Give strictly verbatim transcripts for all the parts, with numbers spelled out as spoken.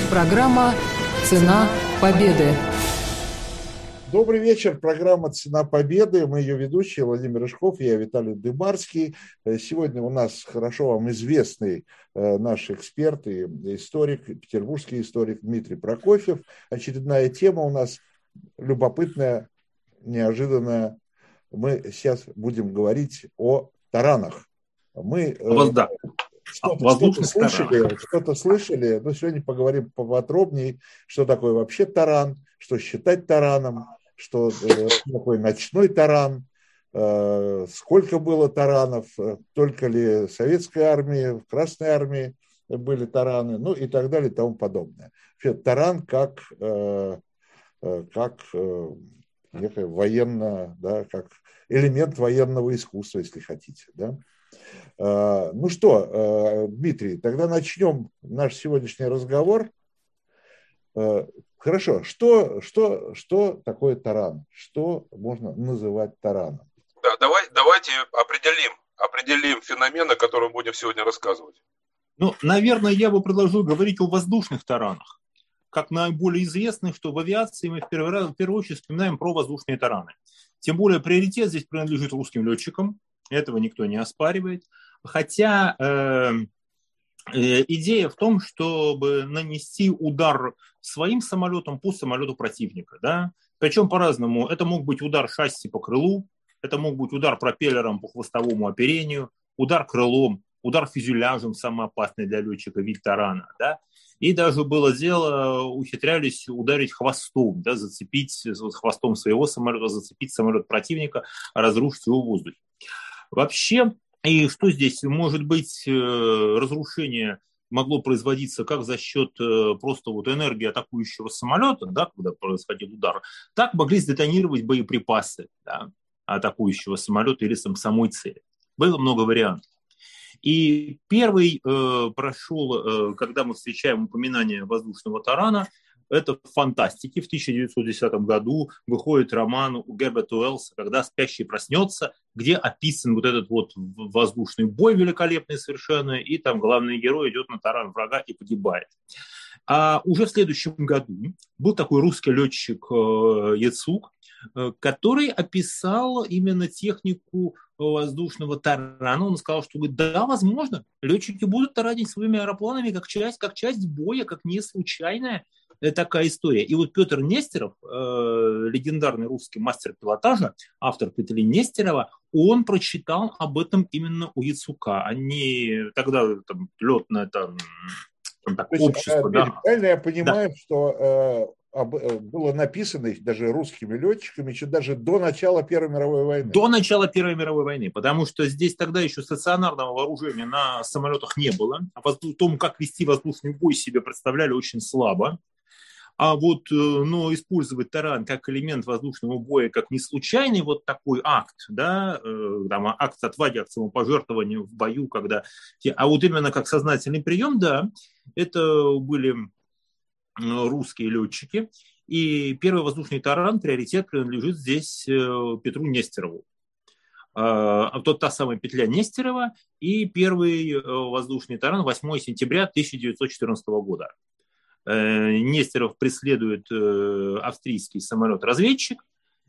Программа «Цена победы». Добрый вечер. Программа «Цена победы». Мы ее ведущие Владимир Рыжков, я Виталий Дымарский. Сегодня у нас хорошо вам известный наш эксперт и историк, петербургский историк Дмитрий Прокофьев. Очередная тема у нас любопытная, неожиданная. Мы сейчас будем говорить о таранах. Мы да. что-то, что-то слышали, что-то слышали, но сегодня поговорим поподробнее, что такое вообще таран, что считать тараном, что такое ночной таран, сколько было таранов, только ли в советской армии, в Красной армии были тараны, ну и так далее и тому подобное. Вообще таран как, как некое военно, да, как элемент военного искусства, если хотите, да. Ну что, Дмитрий, тогда начнем наш сегодняшний разговор. Хорошо, что, что, что такое таран? Что можно называть тараном? Да, давай, давайте определим, определим феномен, о котором будем сегодня рассказывать. Ну, наверное, я бы предложил говорить о воздушных таранах. Как наиболее известных, что в авиации мы в первый раз, в первую очередь вспоминаем про воздушные тараны. Тем более приоритет здесь принадлежит русским летчикам. Этого никто не оспаривает. Хотя э, э, идея в том, чтобы нанести удар своим самолетом по самолету противника. Да? Причем по-разному. Это мог быть удар шасси по крылу, это мог быть удар пропеллером по хвостовому оперению, удар крылом, удар фюзеляжем, самый опасный для летчика вид тарана. Да? И даже было дело, ухитрялись ударить хвостом, да, зацепить хвостом своего самолета, зацепить самолет противника, разрушить его в воздухе. Вообще, и что здесь? Может быть, разрушение могло производиться как за счет просто вот энергии атакующего самолета, да, когда происходил удар, так могли сдетонировать боеприпасы, да, атакующего самолета или самой цели. Было много вариантов. И первый э, прошел, э, когда мы встречаем упоминание воздушного тарана, это в фантастике. В тысяча девятьсот десятом году выходит роман у Герберта Уэллса «Когда спящий проснется», где описан вот этот вот воздушный бой великолепный совершенно, и там главный герой идет на таран врага и погибает. А уже в следующем году был такой русский летчик э, Яцук, э, который описал именно технику воздушного тарана. Он сказал, что да, возможно, летчики будут таранить своими аэропланами как часть, как часть боя, как не случайная такая история. И вот Петр Нестеров, э, легендарный русский мастер пилотажа, автор «Петли Нестерова», он прочитал об этом именно у Яцука. Они тогда там, летное там, там, так, есть, общество. да. Правильно я понимаю, да. что э, было написано даже русскими летчиками еще даже до начала Первой мировой войны? До начала Первой мировой войны, потому что здесь тогда еще стационарного вооружения на самолетах не было. А о том, как вести воздушный бой, себе представляли очень слабо. А вот, но использовать таран как элемент воздушного боя, как не случайный вот такой акт, да, там, акт отваги, акт самопожертвования в бою, когда... А вот именно как сознательный прием, да, это были русские летчики. И первый воздушный таран, приоритет принадлежит здесь Петру Нестерову. Тот, та самая петля Нестерова и первый воздушный таран восьмого сентября тысяча девятьсот четырнадцатого года. Нестеров преследует австрийский самолет-разведчик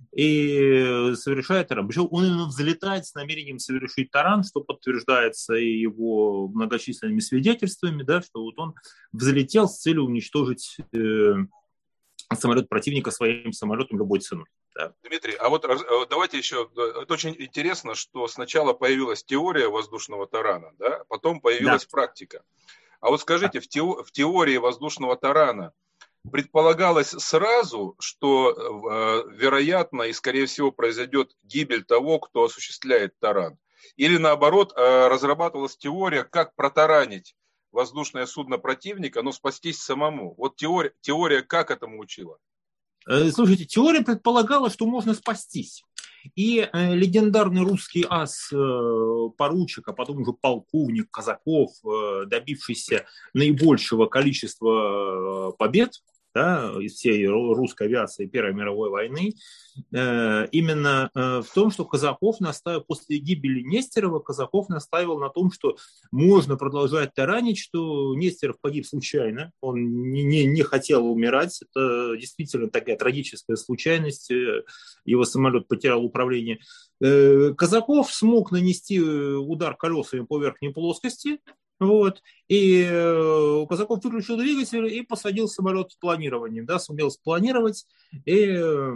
и совершает таран. Причем он именно взлетает с намерением совершить таран, что подтверждается и его многочисленными свидетельствами, да, что вот он взлетел с целью уничтожить э, самолет противника своим самолетом любой ценой. Да. Дмитрий, а вот давайте еще, это очень интересно, что сначала появилась теория воздушного тарана, да, потом появилась да. практика. А вот скажите, в, тео- в теории воздушного тарана предполагалось сразу, что э, вероятно и скорее всего произойдет гибель того, кто осуществляет таран? Или наоборот э, разрабатывалась теория, как протаранить воздушное судно противника, но спастись самому? Вот теория, теория как этому учила? Слушайте, теория предполагала, что можно спастись. И э, легендарный русский ас, э, поручик, а потом уже полковник Казаков, э, добившийся наибольшего количества э, побед да, из всей русской авиации Первой мировой войны, э, именно э, в том, что Казаков настаивал, после гибели Нестерова, Казаков настаивал на том, что можно продолжать таранить, что Нестеров погиб случайно, он не, не, не хотел умирать, это действительно такая трагическая случайность, его самолет потерял управление. Э, Казаков смог нанести удар колесами по верхней плоскости, вот, и э, Казаков выключил двигатель и посадил самолет с планированием, да, сумел спланировать и э,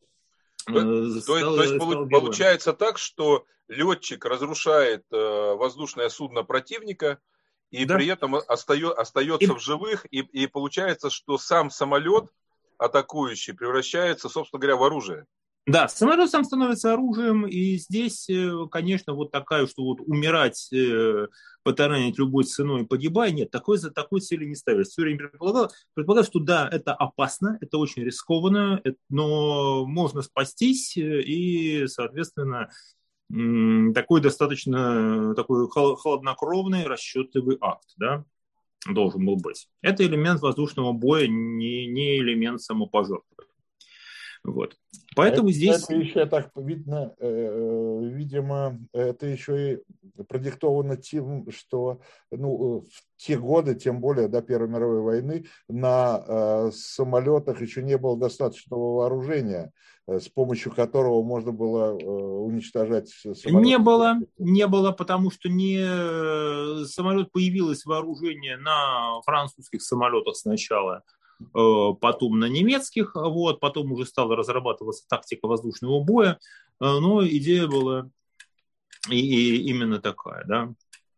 то, стал, то есть стал получается так, что летчик разрушает э, воздушное судно противника и да. при этом остается, остается и... в живых, и, и получается, что сам самолет атакующий превращается, собственно говоря, в оружие. Да, самолет сам становится оружием, и здесь, конечно, вот такая, что вот умирать, потаранить любой ценой, погибая, нет, такой, такой цели не ставилось. Все время предполагал, предполагал, что да, это опасно, это очень рискованно, но можно спастись, и, соответственно, такой достаточно такой хладнокровный, расчетливый акт, да, должен был быть. Это элемент воздушного боя, не, не элемент самопожертвования. Вот. Поэтому это, здесь... Это еще так видно, э, видимо, это еще и продиктовано тем, что ну, в те годы, тем более до Первой мировой войны, на э, самолетах еще не было достаточного вооружения, э, с помощью которого можно было э, уничтожать самолеты. Не было, не было, потому что не... самолет появилось вооружение на французских самолетах сначала, потом на немецких, вот, потом уже стала разрабатываться тактика воздушного боя, но идея была и, и именно такая, да.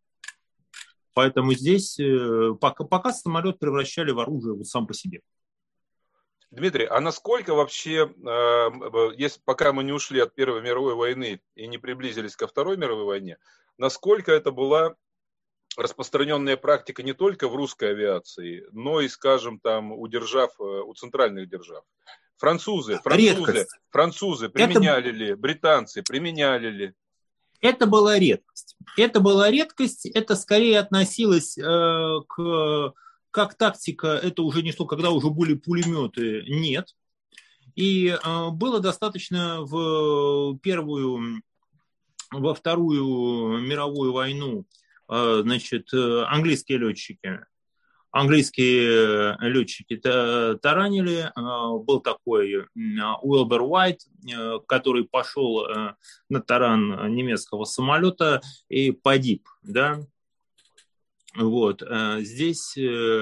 Поэтому здесь пока, пока самолет превращали в оружие вот сам по себе. Дмитрий, а насколько вообще, если, пока мы не ушли от Первой мировой войны и не приблизились ко Второй мировой войне, насколько это была распространенная практика не только в русской авиации, но и, скажем, там у держав, у центральных держав. Французы, французы, французы применяли это... ли, британцы применяли ли? Это была редкость. Это была редкость, это скорее относилось э, к, как тактика, это уже не что, когда уже были пулеметы, нет. И э, было достаточно в первую, во Вторую мировую войну, значит, английские летчики, английские летчики таранили, был такой Уилбер Уайт, который пошел на таран немецкого самолета и погиб, да, вот, здесь...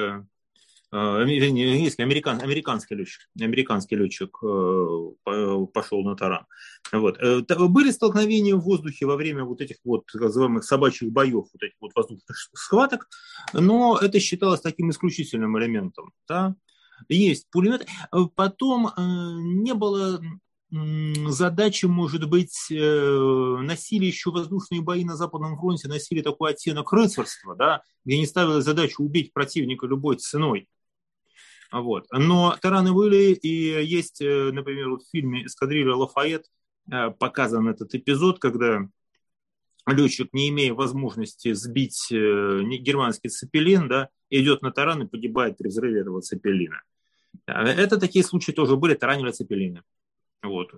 Английский, американ, американский летчик, американский летчик пошел на таран. Вот. Были столкновения в воздухе во время вот этих вот так называемых собачьих боев, вот этих вот воздушных схваток, но это считалось таким исключительным элементом. Да? Есть пулемет. Потом не было задачи, может быть, носили еще воздушные бои на Западном фронте, носили такой оттенок рыцарства, да, где не ставилась задача убить противника любой ценой. Вот. Но тараны были, и есть, например, вот в фильме «Эскадрилья Лафайет» показан этот эпизод, когда летчик, не имея возможности сбить германский цепелин, да, идет на таран и погибает при взрыве этого цепелина. Это такие случаи тоже были, таранили цепелины. Вот.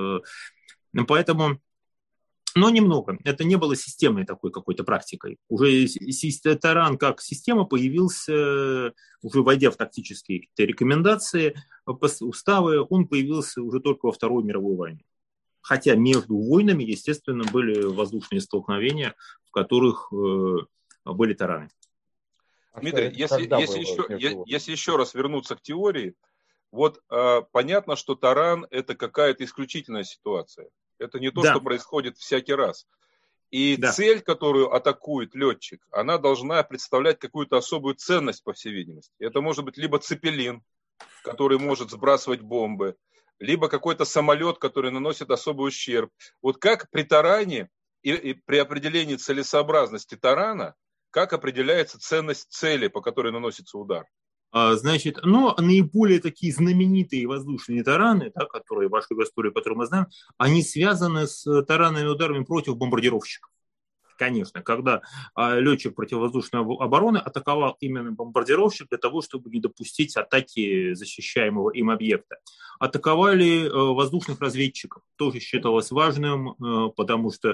Поэтому, но немного. Это не было системной такой какой-то практикой. Уже таран как система появился, уже войдя в тактические рекомендации, уставы, он появился уже только во Второй мировой войне. Хотя между войнами, естественно, были воздушные столкновения, в которых были тараны. Дмитрий, если, если, еще, если еще раз вернуться к теории, вот э, понятно, что таран – это какая-то исключительная ситуация. Это не то, да. что происходит всякий раз. И да. цель, которую атакует летчик, она должна представлять какую-то особую ценность, по всей видимости. Это может быть либо цепелин, который может сбрасывать бомбы, либо какой-то самолет, который наносит особый ущерб. Вот как при таране и, и при определении целесообразности тарана, как определяется ценность цели, по которой наносится удар? Значит, но наиболее такие знаменитые воздушные тараны, да, которые вошли в историю, которые мы знаем, они связаны с таранными ударами против бомбардировщиков. Конечно, когда а, летчик противовоздушной обороны атаковал именно бомбардировщик для того, чтобы не допустить атаки защищаемого им объекта. Атаковали э, воздушных разведчиков. Тоже считалось важным, э, потому что э,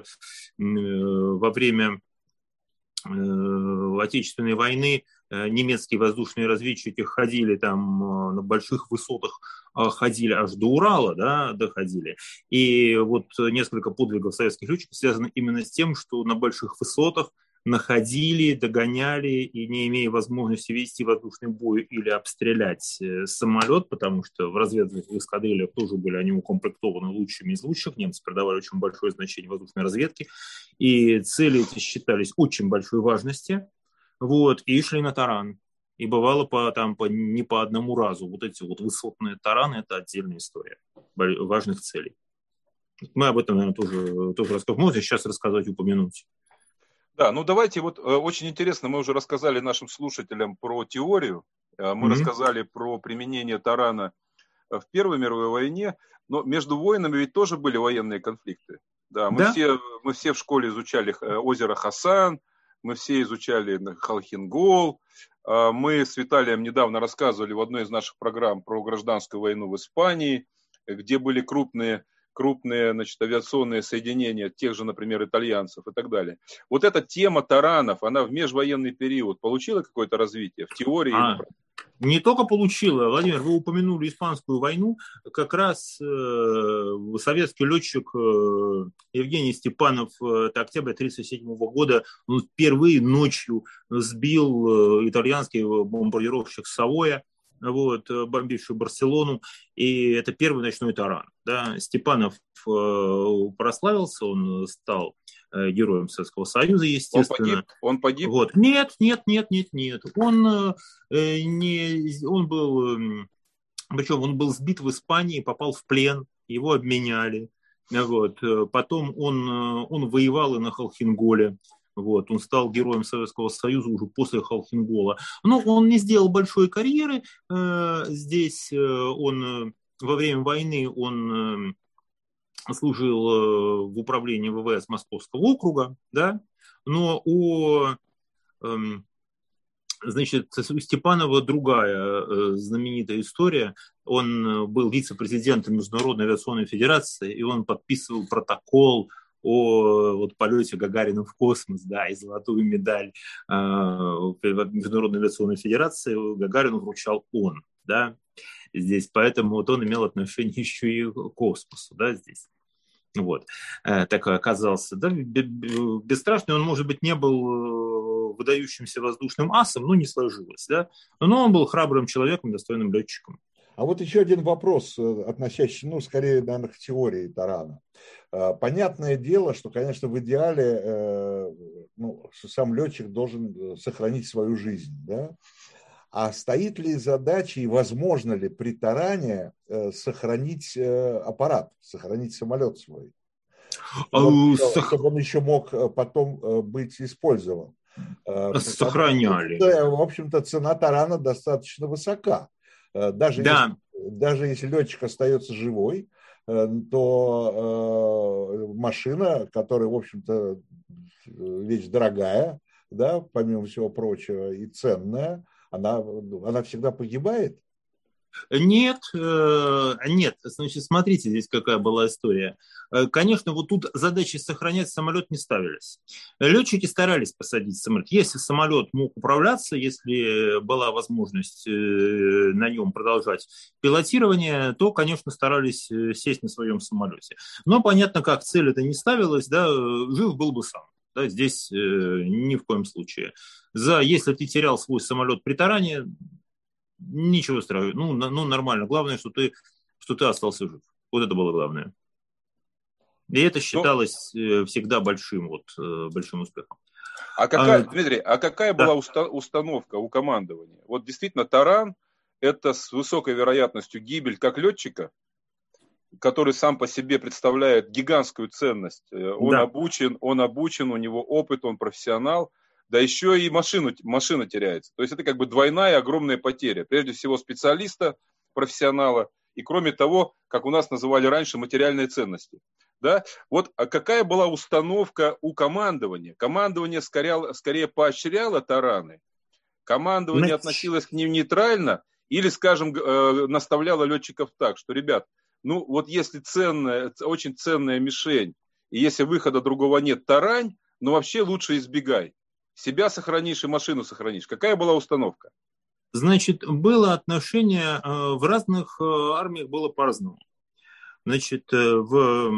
во время э, Отечественной войны э, немецкие воздушные разведчики ходили там э, на больших высотах, э, ходили аж до Урала, да, доходили. И вот несколько подвигов советских летчиков связаны именно с тем, что на больших высотах находили, догоняли и, не имея возможности вести воздушный бой или обстрелять самолет, потому что в разведных эскадрильях тоже были они укомплектованы лучшими из лучших, немцы придавали очень большое значение воздушной разведке, и цели эти считались очень большой важности, вот, и шли на таран. И бывало по, там, по, не по одному разу. Вот эти вот высотные тараны – это отдельная история важных целей. Мы об этом, наверное, тоже, тоже расскажем. Можно сейчас рассказать, упомянуть. Да, ну давайте, вот очень интересно, мы уже рассказали нашим слушателям про теорию, мы mm-hmm. рассказали про применение тарана в Первой мировой войне, но между войнами ведь тоже были военные конфликты. Да, мы, да? Все, мы все в школе изучали озеро Хасан, мы все изучали Халхин-Гол, мы с Виталием недавно рассказывали в одной из наших программ про гражданскую войну в Испании, где были крупные крупные, значит, авиационные соединения тех же, например, итальянцев и так далее. Вот эта тема таранов, она в межвоенный период получила какое-то развитие в теории? А, не только получила, Владимир, вы упомянули Испанскую войну, как раз э, советский летчик э, Евгений Степанов, э, это октябрь тысяча девятьсот тридцать седьмого года, он впервые ночью сбил э, итальянский бомбардировщик Савоя, вот, бомбивший Барселону, и это первый ночной таран. Да. Степанов э, прославился, он стал э, героем Советского Союза, естественно. Он погиб? Он погиб? Вот. Нет, нет, нет, нет, нет. Он, э, не, он был, э, причем он был сбит в Испании, попал в плен, его обменяли. Вот. Потом он, он воевал и на Халхин-Голе. Вот, он стал героем Советского Союза уже после Халхин-Гола. Но он не сделал большой карьеры. Здесь он во время войны он служил в управлении ВВС Московского округа, да? Но у, значит, у Степанова другая знаменитая история. Он был вице-президентом Международной авиационной федерации, и он подписывал протокол о вот, полете Гагарина в космос, да, и золотую медаль э, Международной авиационной федерации Гагарину вручал он, да, здесь, поэтому вот он имел отношение еще и к космосу, да, здесь, вот, э, такой оказался, да, бесстрашный, он, может быть, не был выдающимся воздушным асом, но не сложилось, да, но он был храбрым человеком, достойным летчиком. А вот еще один вопрос, относящийся, ну, скорее, наверное, к теории тарана. Понятное дело, что, конечно, в идеале ну, сам летчик должен сохранить свою жизнь, да? А стоит ли задача и возможно ли при таране сохранить аппарат, сохранить самолет свой, чтобы, чтобы он еще мог потом быть использован? Сохраняли. Что, в общем-то, цена тарана достаточно высока. Даже, да. если, даже если летчик остается живой, то э, машина, которая, в общем-то, вещь дорогая, да, помимо всего прочего, и ценная, она, она всегда погибает? Нет, нет, значит, смотрите, здесь какая была история. Конечно, вот тут задачи сохранять самолет не ставились. Летчики старались посадить самолет. Если самолет мог управляться, если была возможность на нем продолжать пилотирование, то, конечно, старались сесть на своем самолете. Но понятно, как цель это не ставилась, да, жив был бы сам. Да, здесь ни в коем случае. За, если ты терял свой самолет при таране, ничего страшного, ну, ну нормально. Главное, что ты, что ты остался жив. Вот это было главное. И это считалось ну, всегда большим, вот, большим успехом. А какая, а, Дмитрий, а какая да. была уста- установка у командования? Вот действительно таран – это с высокой вероятностью гибель как летчика, который сам по себе представляет гигантскую ценность. Он да. обучен, он обучен, у него опыт, он профессионал. Да еще и машину, машина теряется. То есть это как бы двойная огромная потеря. Прежде всего специалиста, профессионала, и кроме того, как у нас называли раньше, материальные ценности. Да? Вот а какая была установка у командования? Командование скорее, скорее поощряло тараны, командование Значит, относилось к ним нейтрально или, скажем, наставляло летчиков так, что, ребят, ну вот если ценная, очень ценная мишень, и если выхода другого нет, тарань, ну вообще лучше избегай. Себя сохранишь и машину сохранишь. Какая была установка? Значит, было отношение, в разных армиях было по-разному. Значит, в,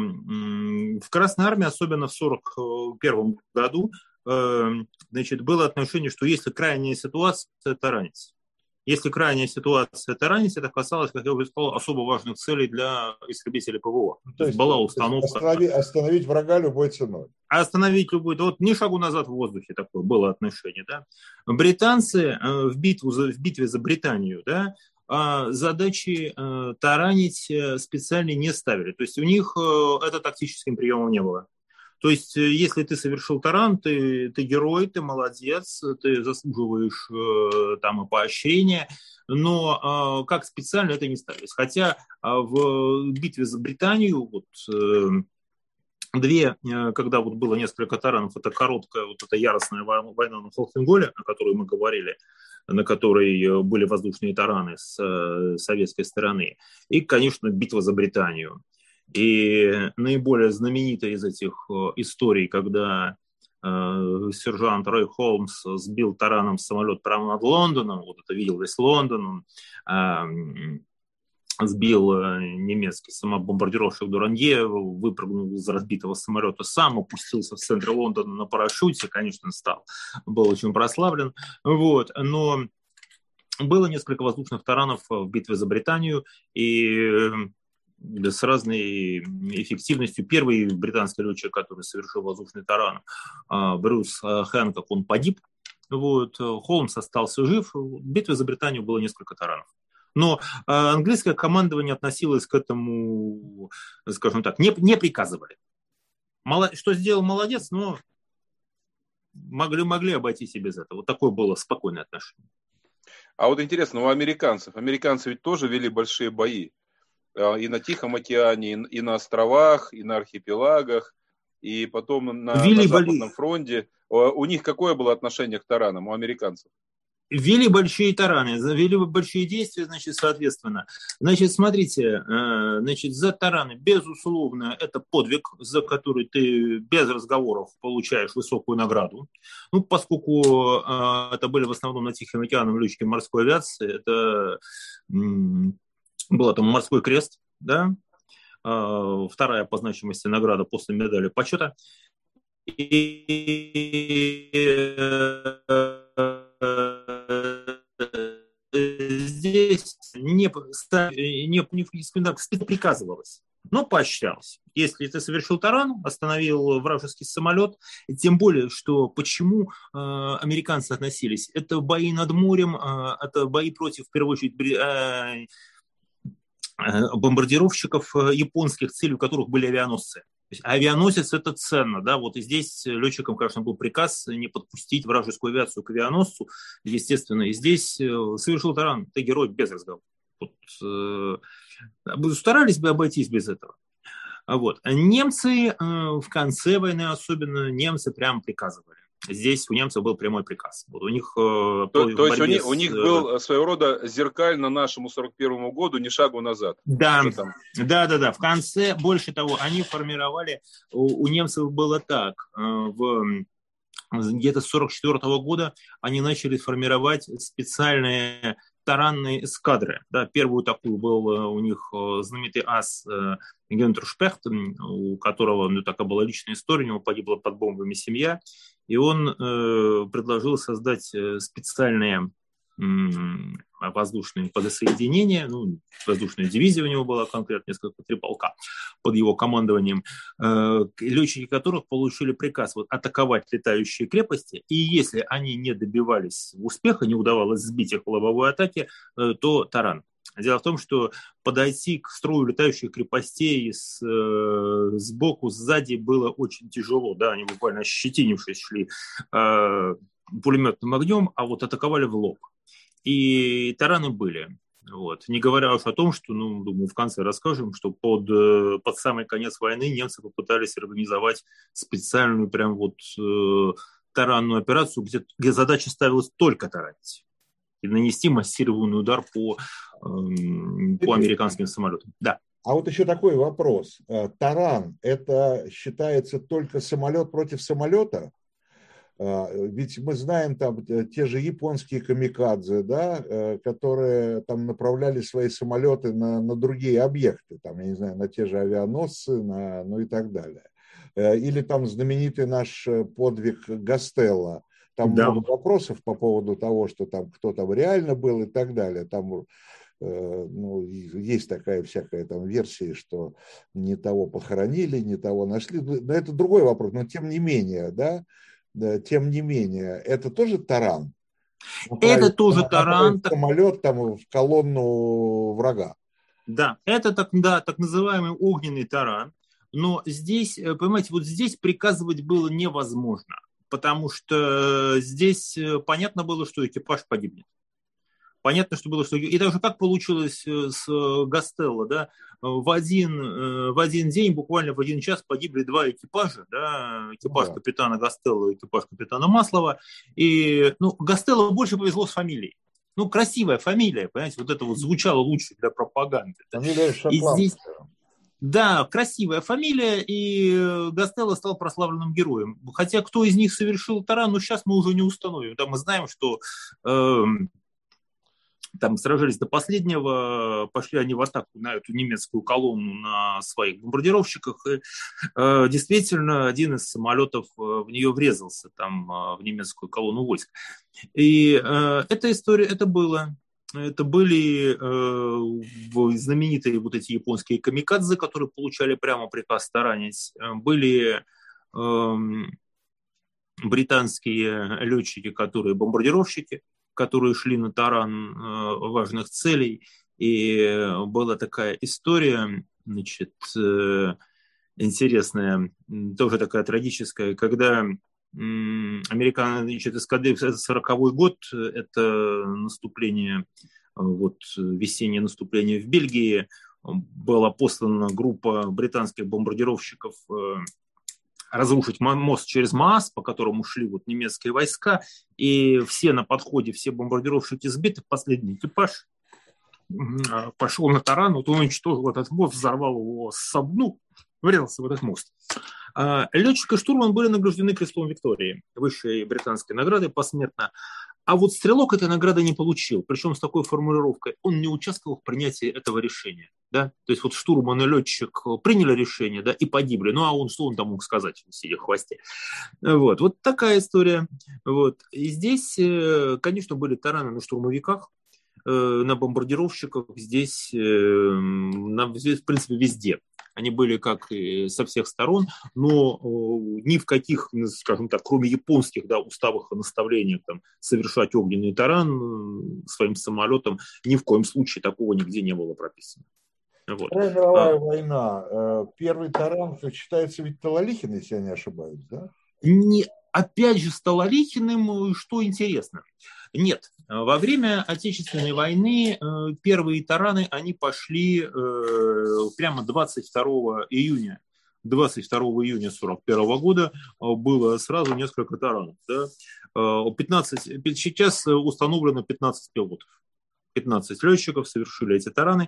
в Красной армии, особенно в сорок первом году, значит, было отношение, что если крайняя ситуация, это ранец. Если крайняя ситуация, это ранец, это касалось, как я уже сказал, особо важных целей для истребителей ПВО. То, то есть была установка... Остановить, остановить врага любой ценой. Остановить любой... Вот ни шагу назад в воздухе такое было отношение. Да? Британцы в, битву, в битве за Британию, да, задачи таранить специально не ставили. То есть у них это тактическим приемом не было. То есть, если ты совершил таран, ты, ты герой, ты молодец, ты заслуживаешь э, там и поощрения, но э, как специально это не ставилось. Хотя э, в битве за Британию вот, э, две, э, когда вот было несколько таранов, это короткая, вот эта яростная война на Холхенголе, о которой мы говорили, на которой были воздушные тараны с э, советской стороны, и, конечно, битва за Британию. И наиболее знаменитая из этих историй, когда э, сержант Рой Холмс сбил тараном самолет прямо над Лондоном, вот это видел весь Лондон, он э, сбил немецкий самобомбардировщик Дуранье, выпрыгнул из разбитого самолета сам, опустился в центре Лондона на парашюте, конечно, стал, был очень прославлен, вот, но было несколько воздушных таранов в битве за Британию, и с разной эффективностью. Первый британский летчик, который совершил воздушный таран, Брюс Хэнкок, он погиб. Вот. Холмс остался жив. В битве за Британию было несколько таранов. Но английское командование относилось к этому, скажем так, не, не приказывали. Что сделал, молодец, но могли, могли обойтись и без этого. Вот такое было спокойное отношение. А вот интересно, у американцев, американцы ведь тоже вели большие бои. И на Тихом океане, и на островах, и на архипелагах, и потом на, на Западном фронте. У них какое было отношение к таранам, у американцев? Вели большие тараны, вели большие действия, значит, соответственно. Значит, смотрите, значит, за тараны, безусловно, это подвиг, за который ты без разговоров получаешь высокую награду. Ну, поскольку это были в основном на Тихом океане летчики морской авиации, это... Был там морской крест, да, вторая по значимости награда после медали почета. И здесь не, не, не приказывалось, но поощрялось. Если ты совершил таран, остановил вражеский самолет, тем более, что почему э, американцы относились? Это бои над морем, э, это бои против, в первую очередь, э, бомбардировщиков японских, целью которых были авианосцы. То есть авианосец – это ценно. Да? Вот и здесь летчикам, конечно, был приказ не подпустить вражескую авиацию к авианосцу. Естественно, и здесь совершил таран. Ты герой без разговора. Вот, э, старались бы обойтись без этого. Вот. Немцы э, в конце войны особенно, немцы прям приказывали. Здесь у немцев был прямой приказ. Вот у них, то, то есть у них, с... у них был своего рода зеркально нашему сорок первому году, ни шагу назад. Да, да, да, да. В конце, больше того, они формировали, у, у немцев было так, в, где-то с сорок четвёртого года они начали формировать специальные таранные эскадры. Да, первую такую был у них знаменитый ас Гюнтер Шпехт, у которого, ну, такая была личная история, у него погибла под бомбами семья, и он э, предложил создать специальные э, воздушные подсоединения, ну, воздушная дивизия у него была конкретно, несколько три полка под его командованием, э, летчики которых получили приказ вот, атаковать летающие крепости, и если они не добивались успеха, не удавалось сбить их в лобовой атаке, э, то таран. Дело в том, что подойти к строю летающих крепостей с, э, сбоку, сзади было очень тяжело. Да, они буквально ощетинившись шли э, пулеметным огнем, а вот атаковали в лоб. И тараны были. Вот. Не говоря уж о том, что, ну, думаю, в конце расскажем, что под, под самый конец войны немцы попытались организовать специальную прям вот э, таранную операцию, где, где задача ставилась только таранить и нанести массированный удар по, э, по американским самолетам. Да. А вот еще такой вопрос. Таран – это считается только самолет против самолета? Ведь мы знаем там те же японские камикадзе, да, которые там направляли свои самолеты на, на другие объекты, там, я не знаю, на те же авианосцы, на, ну и так далее. Или там знаменитый наш подвиг Гастелло. Там да. много вопросов по поводу того, что там кто там реально был и так далее. Там ну, есть такая всякая там версия, что не того похоронили, не того нашли. Но это другой вопрос. Но тем не менее, да, Да, тем не менее, это тоже таран. Это тоже таран. Самолет там в колонну врага. Да, это так, да, так называемый огненный таран. Но здесь, понимаете, вот здесь приказывать было невозможно, потому что здесь понятно было, что экипаж погибнет. Понятно, что было, что... И даже как получилось с Гастелло, да, в один, в один день, буквально в один час погибли два экипажа, да, экипаж да. капитана Гастелло и экипаж капитана Маслова. И, ну, Гастелло больше повезло с фамилией. Ну, красивая фамилия, понимаете, вот это вот звучало лучше для пропаганды. Фамилия шотландская. И здесь... Да, красивая фамилия, и Гастелло стал прославленным героем. Хотя кто из них совершил таран, ну, сейчас мы уже не установим. Да, мы знаем, что... Э, Там сражались до последнего, пошли они в атаку на эту немецкую колонну на своих бомбардировщиках. И э, действительно, один из самолетов в нее врезался, там, в немецкую колонну войск. И э, эта история, это было. Это были э, знаменитые вот эти японские камикадзе, которые получали прямо приказ таранить. Были э, британские летчики, которые бомбардировщики, которые шли на таран э, важных целей. И была такая история, значит, э, интересная, тоже такая трагическая, когда э, американцы, значит, эскадрилья, сороковой год, это наступление, вот, весеннее наступление в Бельгии, была послана группа британских бомбардировщиков э, разрушить мост через Маас, по которому шли вот немецкие войска, и все на подходе, все бомбардировщики сбиты, последний экипаж пошел на таран, вот он уничтожил этот мост, взорвал его, ну, врезался в этот мост. Летчик и штурман были награждены крестом Виктории, высшей британской награды посмертно. А вот стрелок этой награды не получил, причем с такой формулировкой: он не участвовал в принятии этого решения. Да? То есть вот штурман и летчик приняли решение, да, и погибли. Ну а он что он там мог сказать, сидя в хвосте? Вот, вот такая история. Вот. И здесь, конечно, были тараны на штурмовиках, на бомбардировщиках, здесь, на, здесь в принципе везде. Они были как и со всех сторон, но ни в каких, скажем так, кроме японских, да, уставах и наставлениях там, совершать огненный таран своим самолетом, ни в коем случае такого нигде не было прописано. Вот. Вторая мировая а, война. Первый таран, как считается, ведь Талалихин, если я не ошибаюсь, да? Не, опять же, с Талалихиным, что интересно. Нет, во время Отечественной войны первые тараны, они пошли прямо двадцать второго июня. двадцать второго июня сорок первого года было сразу несколько таранов. Да? пятнадцать, сейчас установлено пятнадцать пилотов. пятнадцать летчиков совершили эти тараны.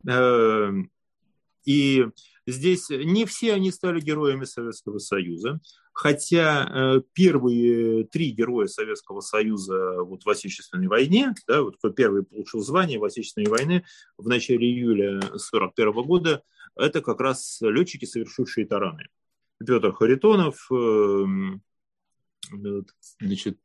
И здесь не все они стали героями Советского Союза, хотя первые три героя Советского Союза вот в Отечественной войне, да, вот кто первый получил звание в Отечественной войне в начале июля сорок первого года, это как раз летчики, совершившие тараны. Петр Харитонов, значит,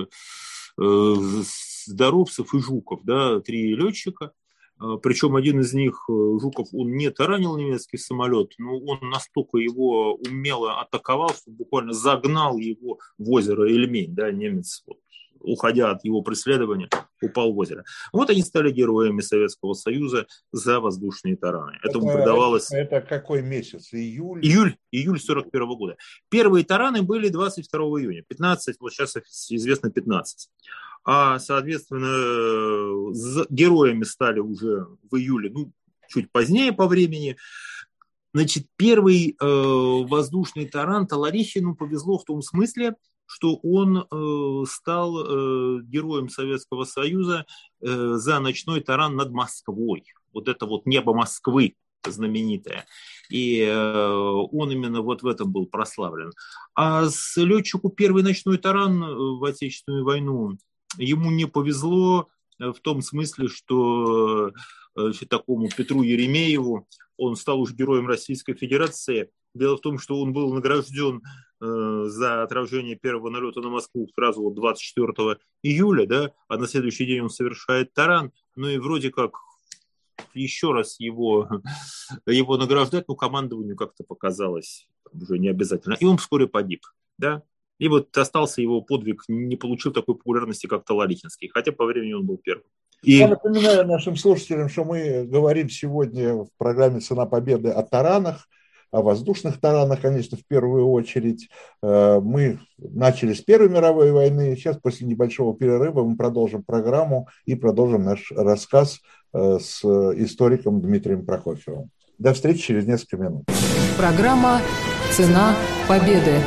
Здоровцев и Жуков, да, три летчика. Причем один из них, Жуков, он не таранил немецкий самолет, но он настолько его умело атаковал, что буквально загнал его в озеро Ильмень. Да, немец, вот, уходя от его преследования, упал в озеро. Вот они стали героями Советского Союза за воздушные тараны. Этому это, придавалось... Это какой месяц? Июль? Июль, июль сорок первого года. Первые тараны были двадцать второго июня, пятнадцать, вот сейчас известно пятнадцать. а, соответственно, героями стали уже в июле, ну, чуть позднее по времени. Значит, первый э, воздушный таран Таларихину повезло в том смысле, что он э, стал э, героем Советского Союза э, за ночной таран над Москвой. Вот это вот небо Москвы знаменитое. И э, он именно вот в этом был прославлен. А с летчику первый ночной таран в Отечественную войну ему не повезло в том смысле, что э, такому Петру Еремееву, он стал уж героем Российской Федерации. Дело в том, что он был награжден э, за отражение первого налета на Москву сразу вот двадцать четвёртого июля, да, а на следующий день он совершает таран. Ну и вроде как еще раз его, его награждать, ну, командованию как-то показалось уже не обязательно. И он вскоре погиб, да. И вот остался его подвиг, не получил такой популярности, как Таларихинский, хотя по времени он был первым. И... Я напоминаю нашим слушателям, что мы говорим сегодня в программе «Цена победы» о таранах, о воздушных таранах, конечно, в первую очередь. Мы начали с Первой мировой войны. Сейчас, после небольшого перерыва, мы продолжим программу и продолжим наш рассказ с историком Дмитрием Прокофьевым. До встречи через несколько минут. Программа «Цена победы».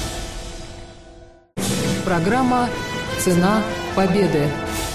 Программа «Цена победы».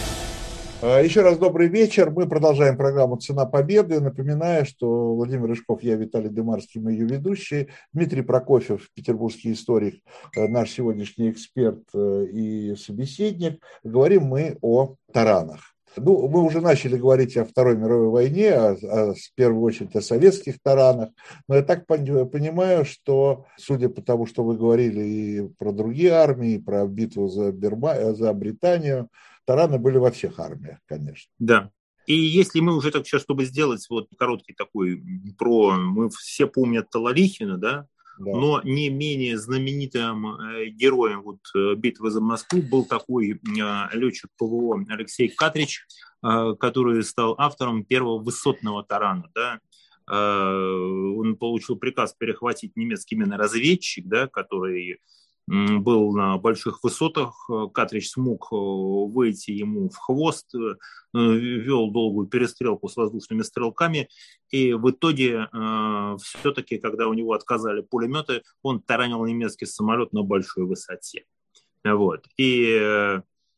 Еще раз добрый вечер. Мы продолжаем программу «Цена победы». Напоминаю, что Владимир Рыжков, я Виталий Дымарский, мы ее ведущие. Дмитрий Прокофьев, петербургский историк, наш сегодняшний эксперт и собеседник. Говорим мы о таранах. Ну, мы уже начали говорить о Второй мировой войне, о, о, в первую очередь о советских таранах, но я так понимаю, что, судя по тому, что вы говорили и про другие армии, и про битву за, Берма, за Британию, тараны были во всех армиях, конечно. Да. И если мы уже так сейчас, чтобы сделать вот короткий такой про, мы все помнят Таларихина, да? Да. Но не менее знаменитым героем вот битвы за Москву был такой летчик ПВО Алексей Катрич, который стал автором первого высотного тарана. Да? Он получил приказ перехватить немецкий миноразведчик, да, который был на больших высотах. Катрич смог выйти ему в хвост, вел долгую перестрелку с воздушными стрелками, и в итоге э, все-таки, когда у него отказали пулеметы, он таранил немецкий самолет на большой высоте. Вот. И э,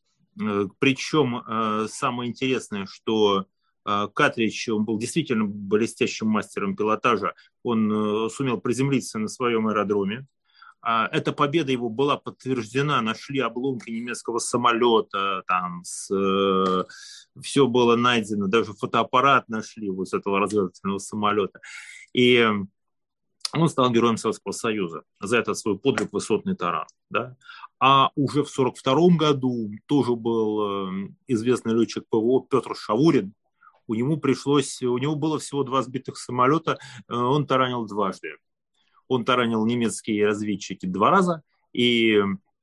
причем э, самое интересное, что э, Катрич, он был действительно блестящим мастером пилотажа, он э, сумел приземлиться на своем аэродроме. Эта победа его была подтверждена, нашли обломки немецкого самолета, там с, э, все было найдено, даже фотоаппарат нашли вот с этого разведывательного самолета. И он стал героем Советского Союза за этот свой подвиг высотный таран. Да? А уже в сорок втором году тоже был известный летчик ПВО Петр Шавурин. У него пришлось, у него было всего два сбитых самолета, он таранил дважды. Он таранил немецкие разведчики два раза, и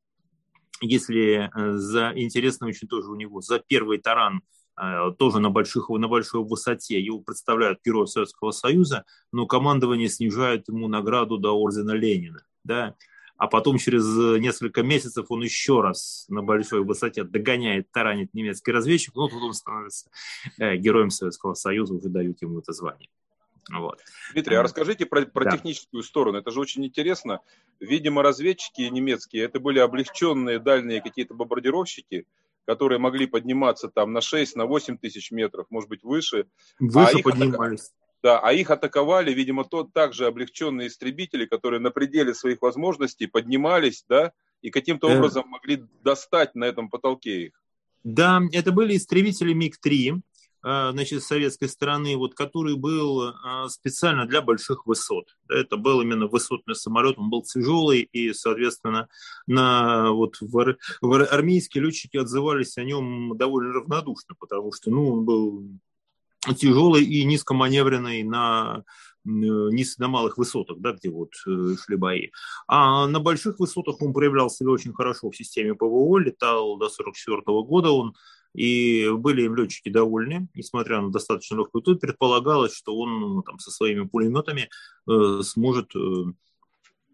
если за интересно очень тоже у него, за первый таран тоже на, больших, на большой высоте его представляют героя Советского Союза, но командование снижает ему награду до ордена Ленина, да, а потом через несколько месяцев он еще раз на большой высоте догоняет, таранит немецкий разведчик, но тут он становится героем Советского Союза, уже дают ему это звание. Вот. Дмитрий, а расскажите про, про да. техническую сторону. Это же очень интересно. Видимо, разведчики немецкие, это были облегченные дальние какие-то бомбардировщики, которые могли подниматься там на шесть, на восемь тысяч метров, может быть, выше. Выше а поднимались. Атака... Да, а их атаковали, видимо, тот также облегченные истребители, которые на пределе своих возможностей поднимались, да, и каким-то э... образом могли достать на этом потолке их. Да, это были истребители миг три. Значит, с советской стороны, вот, который был специально для больших высот. Это был именно высотный самолет, он был тяжелый, и, соответственно, на, вот, в, в армейские летчики отзывались о нем довольно равнодушно, потому что ну, он был тяжелый и низкоманевренный на, на малых высотах, да, где вот шли бои. А на больших высотах он проявлял себя очень хорошо в системе ПВО, летал до сорок четвёртого года, он и были им летчики довольны, несмотря на достаточно легкую тут, предполагалось, что он там, со своими пулеметами э, сможет э,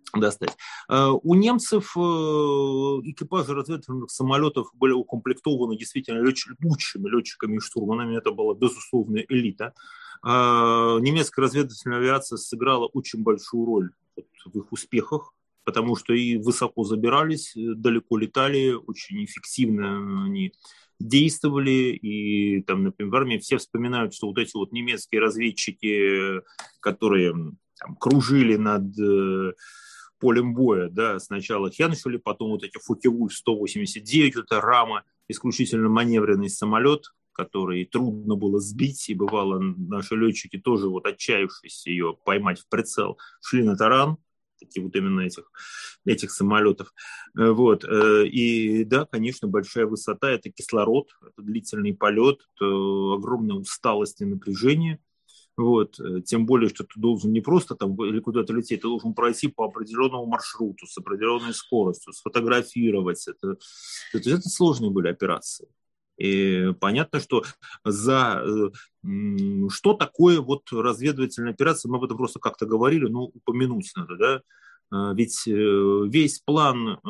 достать. У немцев экипажи разведывательных самолетов были укомплектованы действительно лучшими летчиками и штурманами. Это была безусловная элита. Немецкая разведывательная авиация сыграла очень большую роль в их успехах, потому что и высоко забирались, далеко летали, очень эффективно они действовали. И там, например, в армии все вспоминают, что вот эти вот немецкие разведчики, которые там кружили над полем боя, да, сначала Хеншели, потом вот эти Фокке-Вульф сто восемьдесят девять, это рама, исключительно маневренный самолет, который трудно было сбить, и бывало наши летчики тоже, вот отчаявшись ее поймать в прицел, шли на таран, такие вот именно этих, этих самолетов. Вот. И да, конечно, большая высота, это кислород, это длительный полет, это огромная усталость и напряжение. Вот. Тем более, что ты должен не просто там или куда-то лететь, ты должен пройти по определенному маршруту, с определенной скоростью, сфотографировать. Это, это, это сложные были операции. И понятно, что за что такое вот разведывательная операция, мы об этом просто как-то говорили, но упомянуть надо, да? Ведь весь план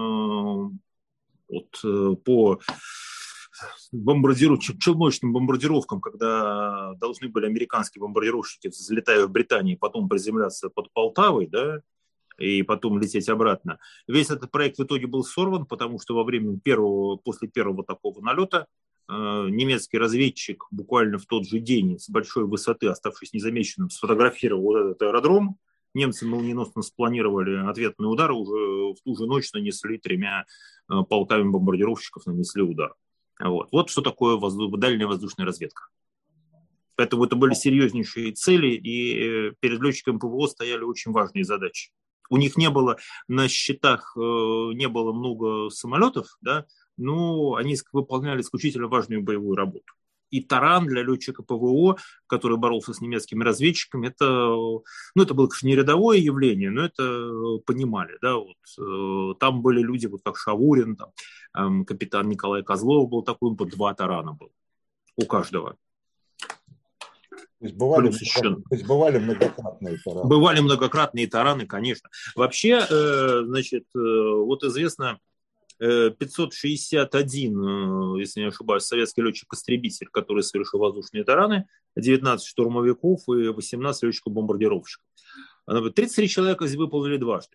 вот, по бомбардиров... челночным бомбардировкам, когда должны были американские бомбардировщики, взлетая в Британии, потом приземляться под Полтавой, да, и потом лететь обратно. Весь этот проект в итоге был сорван, потому что во время первого, после первого такого налета немецкий разведчик буквально в тот же день с большой высоты, оставшись незамеченным, сфотографировал вот этот аэродром. Немцы молниеносно спланировали ответные удары, уже в ту же ночь нанесли тремя полками бомбардировщиков, нанесли удар. Вот, вот что такое воздух... дальняя воздушная разведка. Поэтому это были серьезнейшие цели, и перед летчиками ПВО стояли очень важные задачи. У них не было на счетах не было много самолетов, да, но они выполняли исключительно важную боевую работу. И таран для летчика ПВО, который боролся с немецкими разведчиками, это, ну, это было, конечно, не рядовое явление, но это понимали. Да, вот, там были люди, вот как Шавурин, там, капитан Николай Козлов был такой, по два тарана был у каждого. То есть бывали, еще... то есть бывали многократные тараны. Бывали многократные тараны, конечно. Вообще, значит, вот известно, пятьсот шестьдесят один, если не ошибаюсь, советский летчик-истребитель, который совершил воздушные тараны, девятнадцать штурмовиков и восемнадцать летчиков-бомбардировщиков. тридцать три человека выполнили дважды.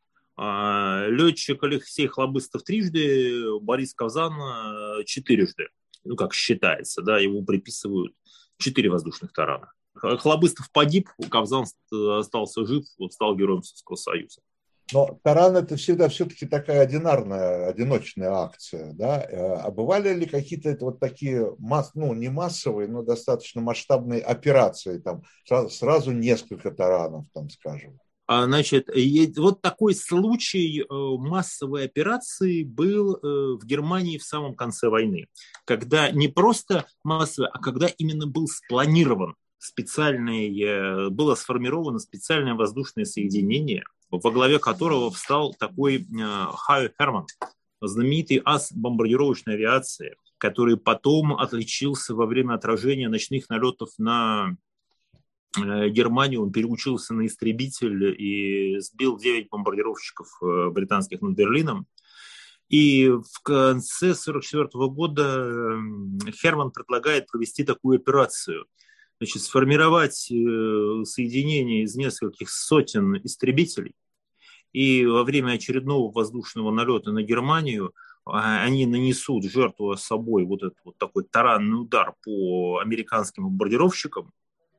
Летчик Алексей Хлобыстов трижды, Борис Ковзан четырежды. Ну, как считается, да, ему приписывают четыре воздушных тарана. Хлобыстов погиб, Ковзан остался жив, вот стал героем Советского Союза. Но таран это всегда все-таки такая одинарная, одиночная акция, да? А бывали ли какие-то вот такие, масс, ну не массовые, но достаточно масштабные операции, там сразу, сразу несколько таранов, там, скажем? Значит, вот такой случай массовой операции был в Германии в самом конце войны, когда не просто массовый, а когда именно был спланирован специальный, было сформировано специальное воздушное соединение, во главе которого встал такой Хай Херман, знаменитый ас бомбардировочной авиации, который потом отличился во время отражения ночных налетов на Германию. Он переучился на истребитель и сбил девять бомбардировщиков британских над Берлином. И в конце сорок четвёртого года Херман предлагает провести такую операцию. Значит, сформировать соединение из нескольких сотен истребителей, и во время очередного воздушного налета на Германию они нанесут, жертвуя собой, вот этот вот такой таранный удар по американским бомбардировщикам.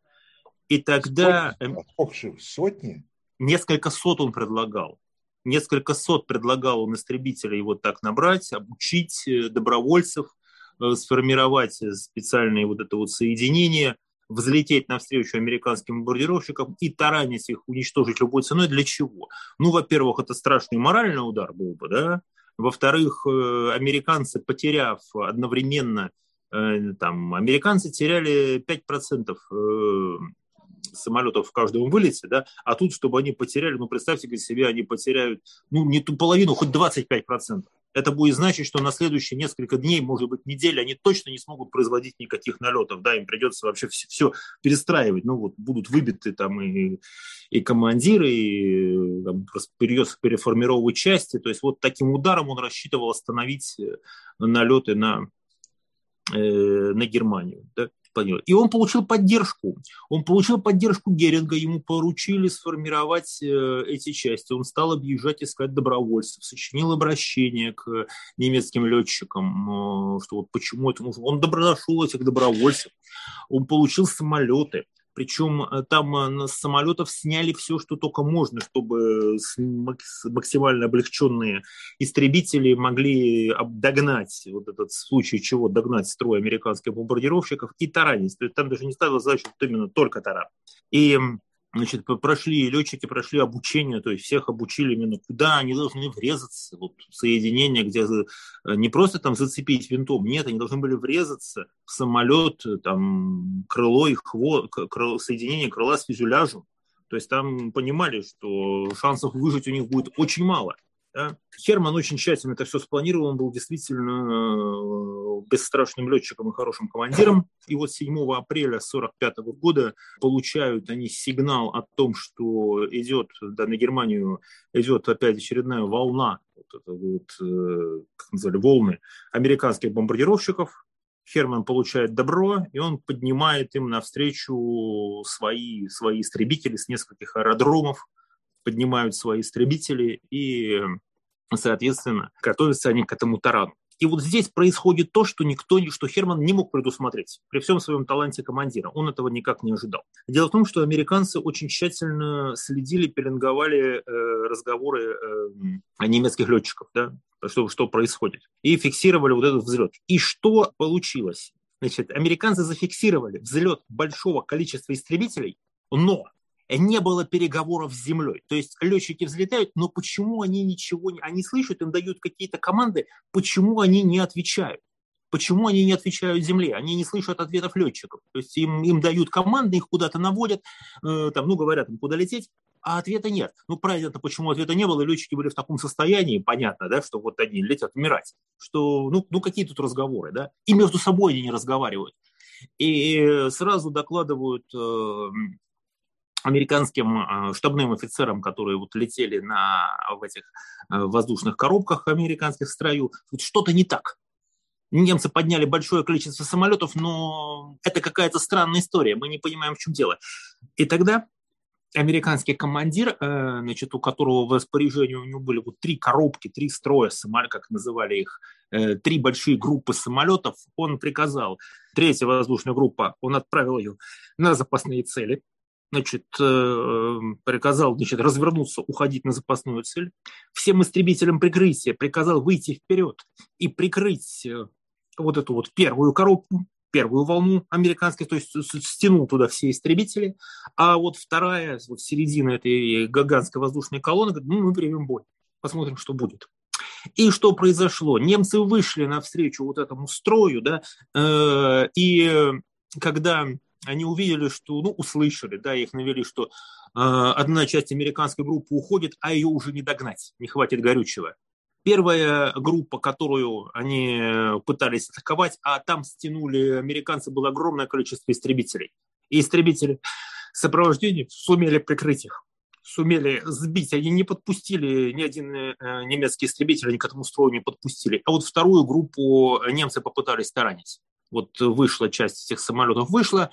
И тогда... Сотни? Сотни? Несколько сот он предлагал. Несколько сот предлагал он истребителей вот так набрать, обучить добровольцев, сформировать специальные вот это вот соединения, взлететь навстречу американским бомбардировщикам и таранить их, уничтожить любой ценой. Для чего? Ну, во-первых, это страшный моральный удар был бы, да. Во-вторых, американцы, потеряв одновременно, там, американцы теряли пять процентов самолетов в каждом вылете, да, а тут, чтобы они потеряли, ну, представьте себе, они потеряют, ну, не ту половину, хоть двадцать пять процентов. Это будет значить, что на следующие несколько дней, может быть, недели, они точно не смогут производить никаких налетов. Да, им придется вообще все, все перестраивать. Ну, вот будут выбиты там и, и командиры, и там, придется переформировать части. То есть вот таким ударом он рассчитывал остановить налеты на, э, на Германию. Да? И он получил поддержку. Он получил поддержку Геринга, ему поручили сформировать эти части. Он стал объезжать, искать добровольцев, сочинил обращение к немецким летчикам, что вот почему это нужно. Он нашел этих добровольцев, он получил самолеты. Причем там с самолетов сняли все, что только можно, чтобы максимально облегченные истребители могли догнать, вот этот случай чего, догнать строй американских бомбардировщиков и таранить. То есть там даже не ставила задачу именно только таран. И значит, прошли, летчики прошли обучение, то есть всех обучили именно, куда они должны врезаться, вот соединение, где не просто там зацепить винтом, нет, они должны были врезаться в самолет, там, крыло и хвост, крыло, соединение крыла с фюзеляжем, то есть там понимали, что шансов выжить у них будет очень мало. Да? Херман очень тщательно это все спланировал, он был действительно бесстрашным летчиком и хорошим командиром. И вот седьмого апреля сорок пятого года получают они сигнал о том, что идет, да, на Германию идет опять очередная волна, вот это вот, как назвали, волны американских бомбардировщиков. Херман получает добро, и он поднимает им навстречу свои, свои истребители с нескольких аэродромов, поднимают свои истребители и, соответственно, готовятся они к этому тарану. И вот здесь происходит то, что никто, что Херман не мог предусмотреть при всем своем таланте командира. Он этого никак не ожидал. Дело в том, что американцы очень тщательно следили, пеленговали э, разговоры э, о немецких летчиках, да, что, что происходит, и фиксировали вот этот взлет. И что получилось? Значит, американцы зафиксировали взлет большого количества истребителей, но не было переговоров с землей. То есть летчики взлетают, но почему они ничего не... Они слышат, им дают какие-то команды, почему они не отвечают? Почему они не отвечают земле? Они не слышат ответов летчиков. То есть им, им дают команды, их куда-то наводят, э, там, ну, говорят им, куда лететь, а ответа нет. Ну, правильно, почему ответа не было, летчики были в таком состоянии, понятно, да, что вот они летят умирать. Что, ну, ну какие тут разговоры, да? И между собой они не разговаривают. И сразу докладывают... Э, американским штабным офицерам, которые вот летели на, в этих воздушных коробках американских в строю, что-то не так. Немцы подняли большое количество самолетов, но это какая-то странная история, мы не понимаем, в чем дело. И тогда американский командир, значит, у которого в распоряжении у него были вот три коробки, три строя, как называли их, три большие группы самолетов, он приказал, третья воздушная группа, он отправил ее на запасные цели, значит, приказал, значит, развернуться, уходить на запасную цель. Всем истребителям прикрытия приказал выйти вперед и прикрыть вот эту вот первую коробку, первую волну американских, то есть стянул туда все истребители, а вот вторая, вот середина этой гигантской воздушной колонны, говорит, ну, мы примем бой, посмотрим, что будет. И что произошло? Немцы вышли навстречу вот этому строю, да, э, и когда... Они увидели, что, ну, услышали, да, их навели, что э, одна часть американской группы уходит, а ее уже не догнать, не хватит горючего. Первая группа, которую они пытались атаковать, а там стянули американцы, было огромное количество истребителей. И истребители сопровождения сумели прикрыть их, сумели сбить. Они не подпустили, ни один э, немецкий истребитель, они к этому строю не подпустили. А вот вторую группу немцы попытались таранить. Вот вышла часть этих самолетов, вышла,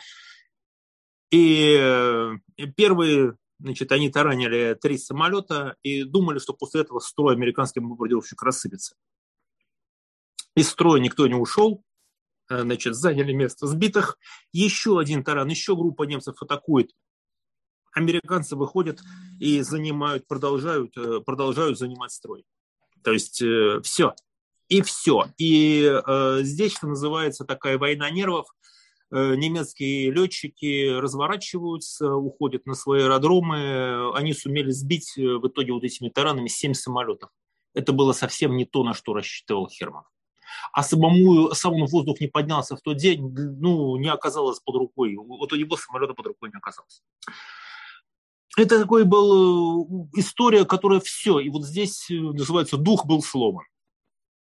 и первые, значит, они таранили три самолета и думали, что после этого строй американских бомбардировщиков рассыпется. Из строя никто не ушел, значит, заняли место сбитых. Еще один таран, еще группа немцев атакует. Американцы выходят и занимают, продолжают, продолжают занимать строй. То есть э, все. И все. И э, здесь, что называется, такая война нервов. Э, немецкие летчики разворачиваются, уходят на свои аэродромы. Они сумели сбить в итоге вот этими таранами семь самолетов. Это было совсем не то, на что рассчитывал Херман. А самому, сам он в воздух не поднялся в тот день, ну, не оказалось под рукой. Вот у него самолета под рукой не оказалось. Это такой был история, которая все. И вот здесь, называется, дух был сломан.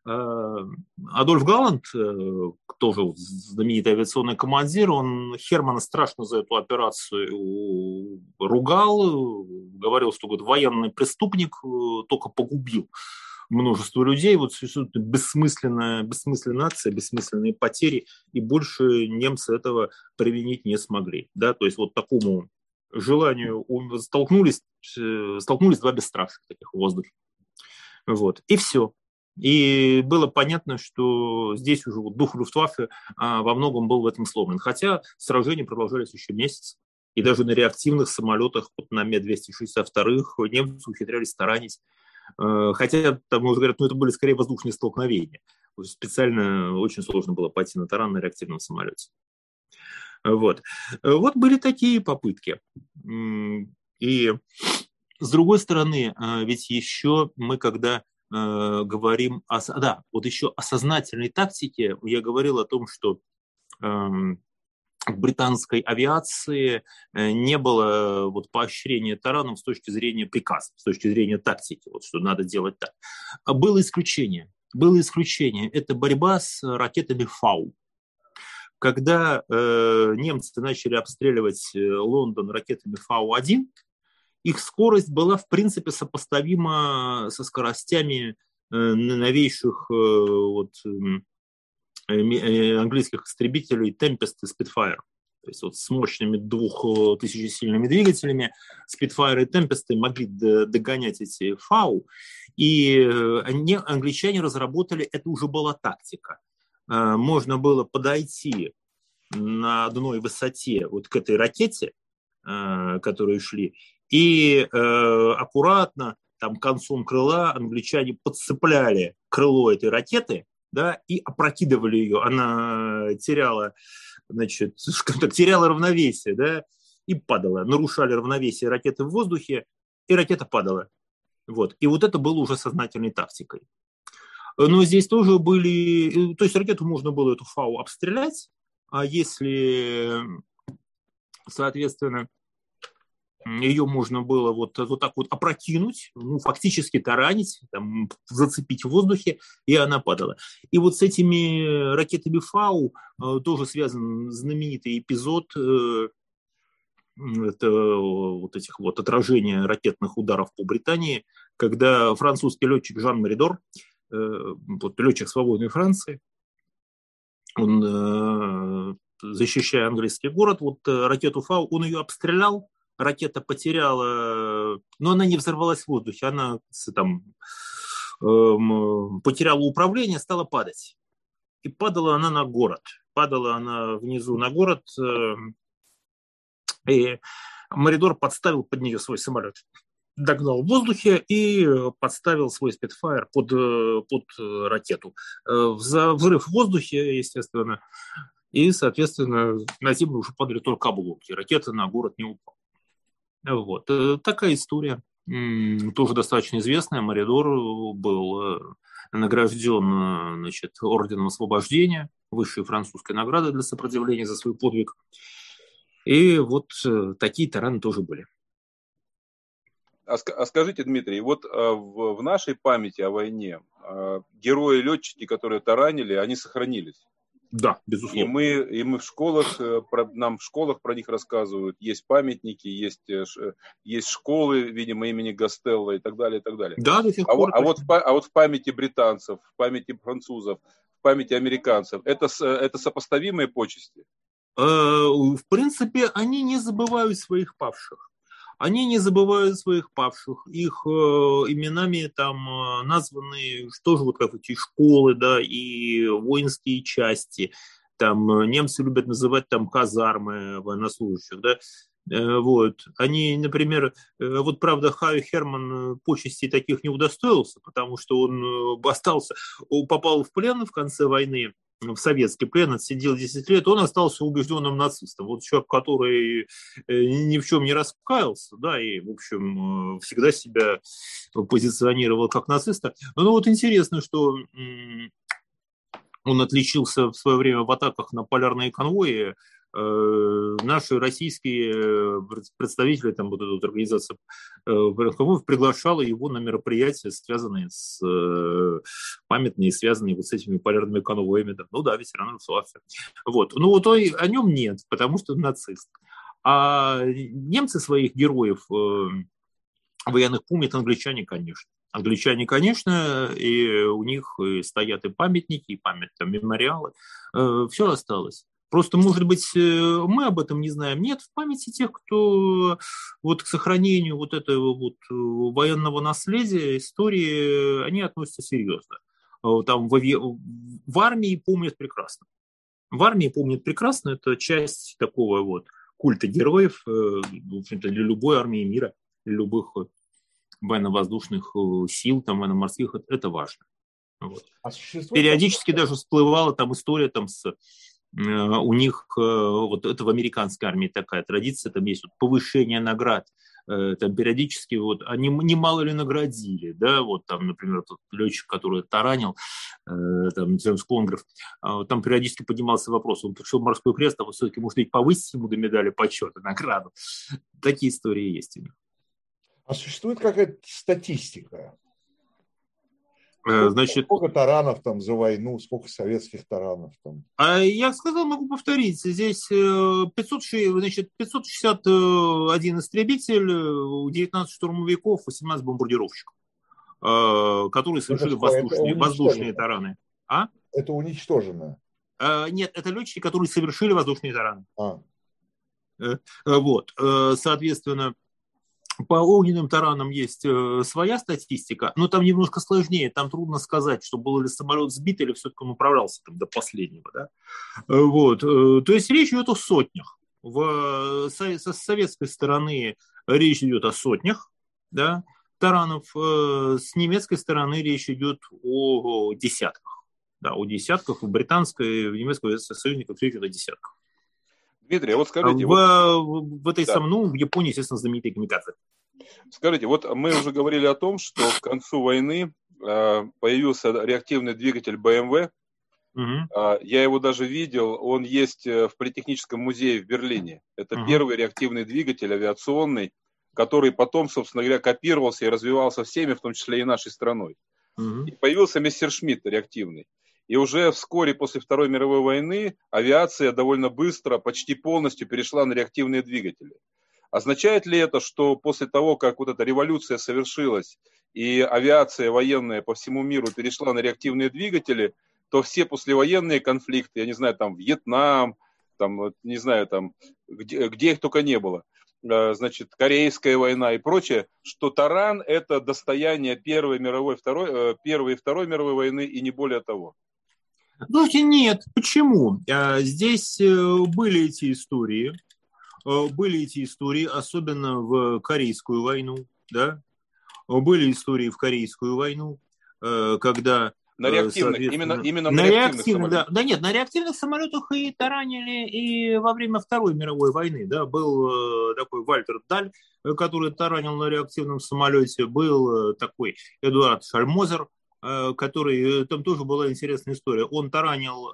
Адольф Галланд, тоже знаменитый авиационный командир, он Хермана страшно за эту операцию ругал, говорил, что говорит, военный преступник только погубил множество людей, вот бессмысленная, бессмысленная акция, бессмысленные потери, и больше немцы этого применить не смогли. Да? То есть вот такому желанию столкнулись, столкнулись два бесстрашных таких в воздухе. Вот. И все. И было понятно, что здесь уже вот дух Люфтваффе а, во многом был в этом сломлен. Хотя сражения продолжались еще месяц. И даже на реактивных самолетах, вот на Ме двести шестьдесят два, немцы ухитрялись таранить. А, хотя, там уже говорят, ну, это были скорее воздушные столкновения. Специально очень сложно было пойти на таран на реактивном самолете. Вот. Вот были такие попытки. И с другой стороны, ведь еще мы когда говорим о, да, вот еще о сознательной тактике, я говорил о том, что э, в британской авиации не было вот поощрения тараном с точки зрения приказа, с точки зрения тактики, вот что надо делать так. Было исключение. Было исключение. Это борьба с ракетами Фау. Когда э, немцы начали обстреливать Лондон ракетами Фау один, их скорость была, в принципе, сопоставима со скоростями новейших вот, английских истребителей Tempest и Spitfire. То есть вот с мощными двухтысячесильными двигателями Spitfire и Tempest могли догонять эти Фау. И они, англичане разработали, это уже была тактика. Можно было подойти на одной высоте вот к этой ракете, которые шли, и э, аккуратно там концом крыла англичане подцепляли крыло этой ракеты, да, и опрокидывали ее. Она теряла, значит, теряла равновесие, да, и падала. Нарушали равновесие ракеты в воздухе, и ракета падала. Вот. И вот это было уже сознательной тактикой. Но здесь тоже были... То есть ракету можно было, эту Фау, обстрелять, а если, соответственно, ее можно было вот, вот так вот опрокинуть, ну, фактически таранить, там, зацепить в воздухе, и она падала. И вот с этими ракетами Фау э, тоже связан знаменитый эпизод э, это, вот этих вот отражения ракетных ударов по Британии, когда французский летчик Жан Меридор, э, вот, летчик свободной Франции, он, э, защищая английский город, вот э, ракету Фау, он ее обстрелял, ракета потеряла, но она не взорвалась в воздухе, она там, э, потеряла управление, стала падать. И падала она на город. Падала она внизу на город, э, и Меридор подставил под нее свой самолет. Догнал в воздухе и подставил свой Spitfire под, под ракету. Взрыв в воздухе, естественно, и, соответственно, на землю уже падали только обломки. Ракета на город не упала. Вот. Такая история, тоже достаточно известная. Меридор был награжден, значит, орденом освобождения, высшей французской награды для сопротивления за свой подвиг. И вот такие тараны тоже были. А скажите, Дмитрий, вот в нашей памяти о войне герои-летчики, которые таранили, они сохранились? Да, безусловно. И мы, и мы в школах, нам в школах про них рассказывают, есть памятники, есть, есть школы, видимо, имени Гастелло и так далее, и так далее. Да, до сих а, пор. А вот, а вот в памяти британцев, в памяти французов, в памяти американцев, это, это сопоставимые почести? В принципе, они не забывают своих павших. Они не забывают своих павших. Их э, именами там э, названы тоже вот как эти школы, да, и воинские части. Там э, немцы любят называть там казармы военнослужащих, да. Э, вот. Они, например, э, вот правда Хаю Херман почестей таких не удостоился, потому что он э, остался, попал в плен в конце войны, в советский плен, отсидел десять лет, он остался убежденным нацистом. Вот человек, который ни в чем не раскаялся, да, и, в общем, всегда себя позиционировал как нациста. Но ну, вот интересно, что он отличился в свое время в атаках на полярные конвои, Наши российские представители, там вот эта вот организация приглашала его на мероприятия, связанные с памятные, связанные вот с этими полярными конвоями. Ну да, ветераны Люфтваффе. Вот. Ну вот о нем нет, потому что он нацист. А немцы своих героев военных помнят, англичане, конечно. Англичане, конечно, и у них стоят и памятники, и память, там, мемориалы. Все осталось. Просто, может быть, мы об этом не знаем. Нет, в памяти тех, кто вот к сохранению вот этого вот военного наследия, истории, они относятся серьезно. Там в, в армии помнят прекрасно. В армии помнят прекрасно. Это часть такого вот культа героев, в общем-то, для любой армии мира, для любых военно-воздушных сил, там, военно-морских, это важно. Вот. А периодически такое... даже всплывала там история там с у них, вот это в американской армии такая традиция, там есть вот повышение наград, там периодически вот они немало ли наградили, да, вот там, например, тот летчик, который таранил, там, Джеймс Конгров, там периодически поднимался вопрос, он пришел в морской крест, а вот все-таки, может быть, повысить ему до медали почета, награду. Такие истории есть у них. А существует какая-то статистика? Сколько, Значит, сколько таранов там за войну, сколько советских таранов там? А я сказал, могу повторить. Здесь пятьсот, значит, пятьсот шестьдесят один истребитель, девятнадцать штурмовиков, восемнадцать бомбардировщиков, которые совершили воздушные, воздушные тараны. А? Это уничтожено? Нет, это летчики, которые совершили воздушные тараны. А. Вот, соответственно, по огненным таранам есть э, своя статистика, но там немножко сложнее, там трудно сказать, что был ли самолет сбит или все-таки он управлялся там до последнего. Да? Вот. То есть речь идет о сотнях. В, со, со советской стороны речь идет о сотнях, да, таранов, э, с немецкой стороны речь идет о, о десятках. Да, о десятках, в британской, в немецкой союзниках речь идет о десятках. Дмитрий, а вот скажите... В, вот... в этой да. самну, в Японии, естественно, знаменитые камикадзе. Скажите, вот мы уже говорили о том, что к концу войны э, появился реактивный двигатель бэ эм вэ. Угу. Э, я его даже видел, он есть в Политехническом музее в Берлине. Это угу. первый реактивный двигатель авиационный, который потом, собственно говоря, копировался и развивался всеми, в том числе и нашей страной. Угу. И появился Мессершмитт реактивный. И уже вскоре после Второй мировой войны авиация довольно быстро, почти полностью перешла на реактивные двигатели. Означает ли это, что после того, как вот эта революция совершилась и авиация военная по всему миру перешла на реактивные двигатели, то все послевоенные конфликты, я не знаю, там Вьетнам, там, не знаю, там, где, где их только не было, значит, Корейская война и прочее, что таран – это достояние Первой мировой, Второй, Первой и Второй мировой войны и не более того? Слушайте, нет. Почему? Здесь были эти истории, были эти истории, особенно в Корейскую войну, да? Были истории в Корейскую войну, когда... На реактивных, именно, именно на, на реактивных, реактивных самолетах. Да, да нет, на реактивных самолетах и таранили и во время Второй мировой войны, да, был такой Вальтер Даль, который таранил на реактивном самолете, был такой Эдуард Шальмозер, который, там тоже была интересная история, он таранил,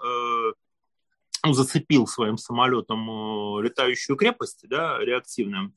он зацепил своим самолетом летающую крепость, да, реактивным,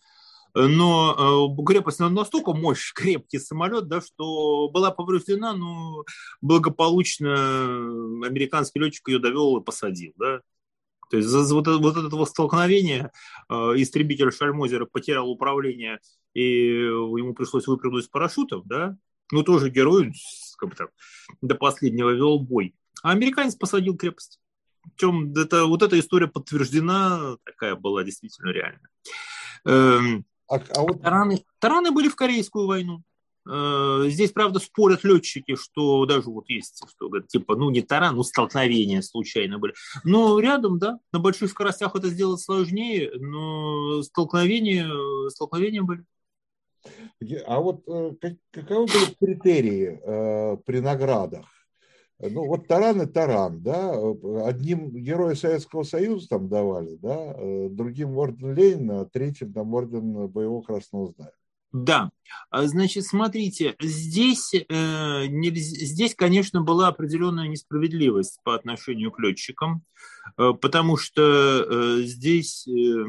но крепость настолько мощный, крепкий самолет, да, что была повреждена, но благополучно американский летчик ее довел и посадил, да. То есть вот, вот от этого столкновения истребитель Шальмозера потерял управление, и ему пришлось выпрыгнуть с парашютов, да. Ну, тоже герой, как бы так, до последнего вел бой. А американец посадил крепость. Причем это, вот эта история подтверждена, такая была действительно реальная. Эм, а, а вот... тараны, тараны были в Корейскую войну. Э, здесь, правда, спорят летчики, что даже вот есть, что типа, ну, не таран, ну, столкновения случайно были. Но рядом, да, на больших скоростях это сделать сложнее, но столкновения, столкновения были. А вот как, каковы были критерии э, при наградах? Ну, вот таран и таран, да, одним Героя Советского Союза там давали, да, другим орден Ленина, третьим там орден Боевого Красного Знамени. Да, значит, смотрите, здесь, э, не, здесь, конечно, была определенная несправедливость по отношению к летчикам, э, потому что э, здесь, э,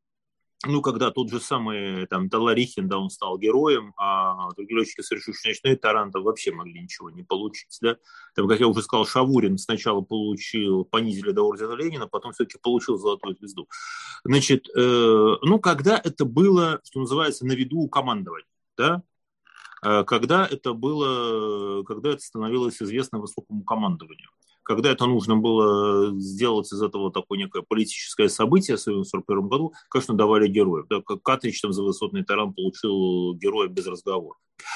ну, когда тот же самый там Таларихин, да, он стал героем, а другие летчики, совершившие ночной таран, там вообще могли ничего не получить, да. Там, как я уже сказал, Шавурин сначала получил, понизили до ордена Ленина, потом все-таки получил золотую звезду. Значит, э, ну, когда это было, что называется, на виду у командования, да, когда это было, когда это становилось известно высокому командованию, когда это нужно было сделать из этого такое некое политическое событие в сорок первом году, конечно, давали героев. Да, как Катрич там за высотный таран получил героя без разговора.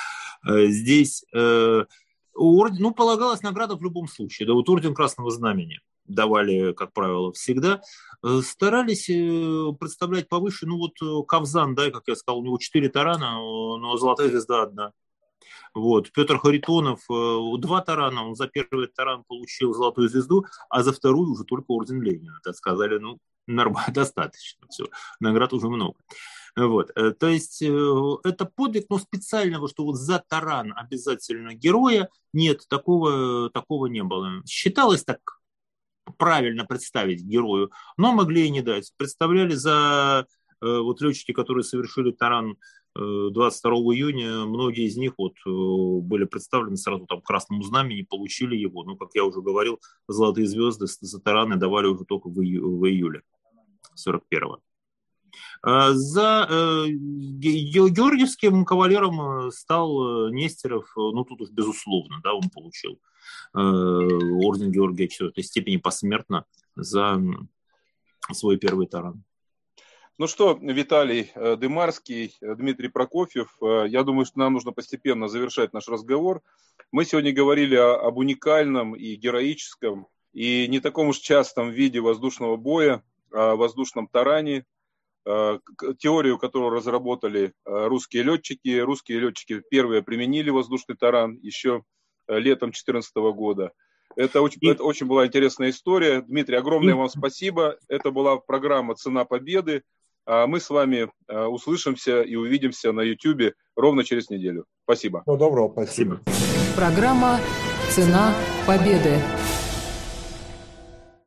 Здесь, э, орден, ну, полагалась награда в любом случае. Да, вот орден Красного Знамени давали, как правило, всегда. Старались представлять повыше, ну вот Кавзан, да, как я сказал, у него четыре тарана, но золотая звезда одна. Вот. Петр Харитонов, два тарана, он за первый таран получил золотую звезду, а за вторую уже только орден Ленина. Так сказали, ну, нормально, достаточно, все, наград уже много. Вот. То есть это подвиг, но специального, что вот за таран обязательно героя, нет, такого, такого не было. Считалось так правильно представить герою, но могли и не дать. Представляли за э, вот летчики, которые совершили таран э, двадцать второго июня, многие из них вот э, были представлены сразу там Красному Знамени, получили его. Ну, как я уже говорил, золотые звезды за тараны давали уже только в, ию- в июле сорок первого. А за э, георгиевским кавалером стал Нестеров, ну тут уж безусловно, да, он получил орден Георгия четвертой степени посмертно за свой первый таран. Ну что, Виталий Дымарский, Дмитрий Прокофьев, я думаю, что нам нужно постепенно завершать наш разговор. Мы сегодня говорили об уникальном и героическом, и не таком уж частом виде воздушного боя, о воздушном таране, теорию, которую разработали русские летчики. Русские летчики первые применили воздушный таран еще летом две тысячи четырнадцатого года. Это очень, и... это очень была интересная история. Дмитрий, огромное и... вам спасибо. Это была программа «Цена победы». А мы с вами услышимся и увидимся на YouTube ровно через неделю. Спасибо. Всего доброго, спасибо. Программа «Цена победы».